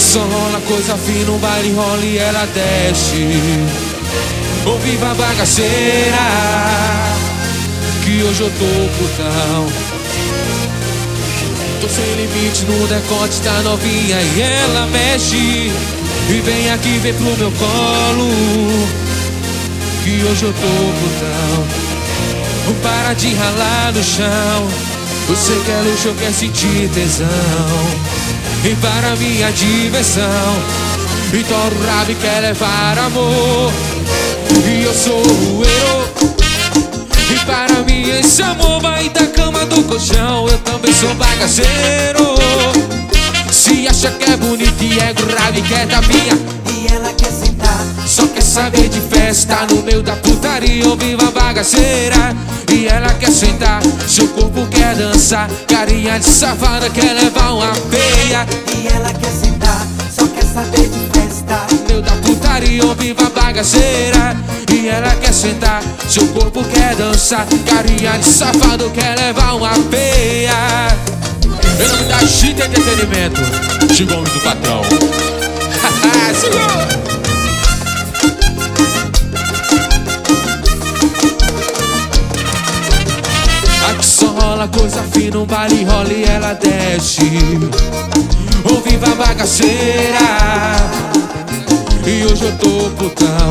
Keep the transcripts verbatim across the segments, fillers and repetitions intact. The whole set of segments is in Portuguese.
só rola coisa fina, um baile rola e ela desce. Ô viva a bagaceira, que hoje eu tô putão. Tô sem limite no decote da novinha e ela mexe. E vem aqui, vem pro meu colo, que hoje eu tô putão. Para de ralar no chão, você quer luxo, quer sentir tesão. E para minha diversão, e torra o rabo e quer levar amor. E eu sou o herói, e para mim esse amor vai da cama do colchão. Eu também sou bagaceiro. Se acha que é bonito e é grave, quer tapinha, e ela quer sentar, só quer saber de festa no meio da putaria. Ou viva a bagaceira, e ela quer sentar, seu corpo quer dançar. Carinha de safada, quer levar uma peia. e ela quer sentar, só quer saber de festa. No meio da putaria, ou viva a bagaceira, e ela quer sentar, seu corpo quer dançar. Carinha de safado, quer levar uma peia. Em nome da Chita Entretenimento, chegou o do patrão. Segura! Aqui só rola coisa fina, um baile rola e ela desce. Ô viva a bagaceira, e hoje eu tô putão.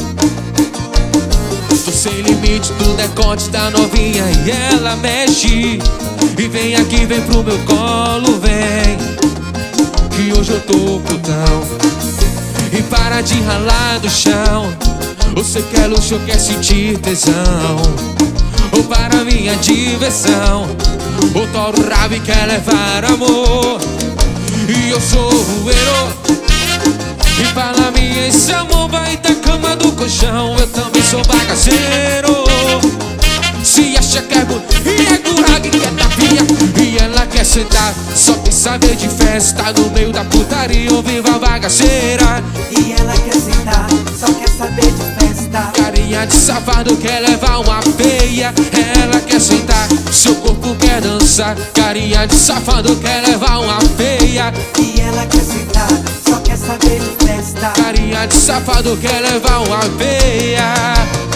Tô sem limite no decote da novinha e ela mexe. E vem aqui, vem pro meu colo, vem, que hoje eu tô putão. E para de ralar no chão, você quer luxo, quer sentir tesão. Ou para minha diversão, ou torra o rabo e quer levar amor. E eu sou o herói, e para mim esse amor vai da cama do colchão. Eu também sou bagaceiro. Se acha que é bonito e é curado e quer tapinha, e ela quer sentar, só quer saber de festa no meio da putaria. Ou viva a bagaceira, e ela quer sentar, só quer saber de festa. carinha de safado, quer levar uma peia. Ela quer sentar, seu corpo quer dançar. Carinha de safado, quer levar uma peia. e ela quer sentar, só quer saber de festa. Carinha de safado, quer levar uma peia.